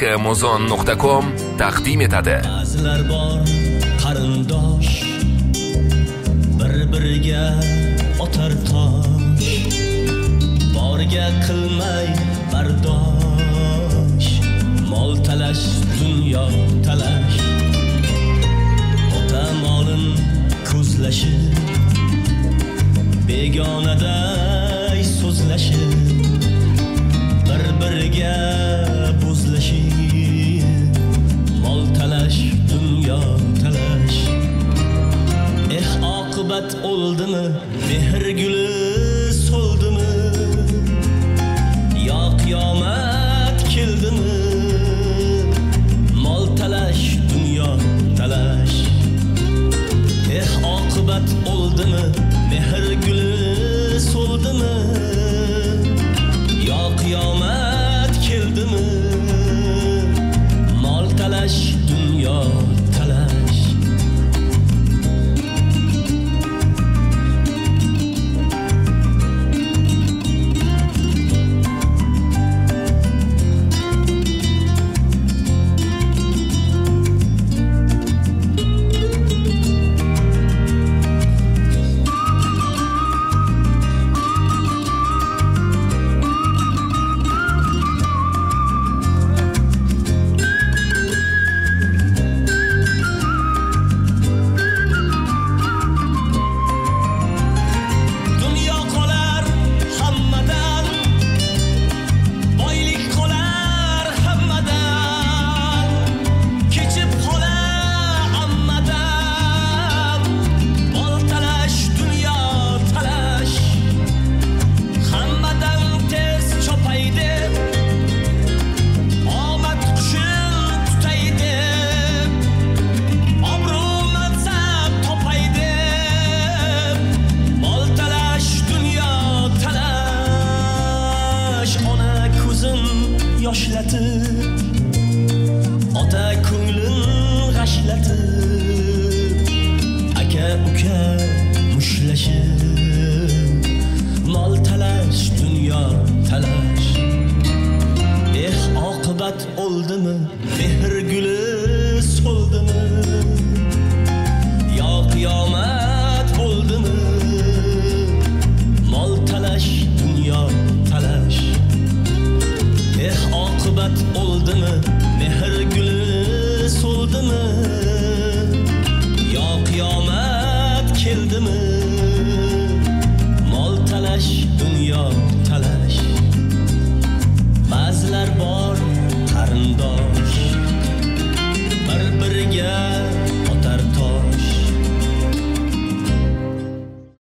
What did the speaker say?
skmuzon.com taqdim etadi. Ba'zilar bor qarindosh, bir-biriga otar tosh, borga qilmay bardosh, mol talash, dunyo talash, ota molin ko'zlashib, begonaday so'zlashib, bir-biriga bo'zlashib, mol talash, dunyo talash. Oqibat oldimi, mehr guli so'ldimi, yo qiyomat keldimi, mol talash, dunyo talash. Oqibat oldimi, mehr guli so'ldimi, yo qiyomat keldimi, mol talash, dunyo talash. Ota ko'nglin g'ashlatib, aka uka mushlashib, mol talash, dunyo talash. Oqibat oldimi, mehr guli so'ldimi, yo qiyomat bo'ldimi, mol talash, dunyo talash. Oqibat oldimi, mehr guli so'ldimi, yo qiyomat keldimi,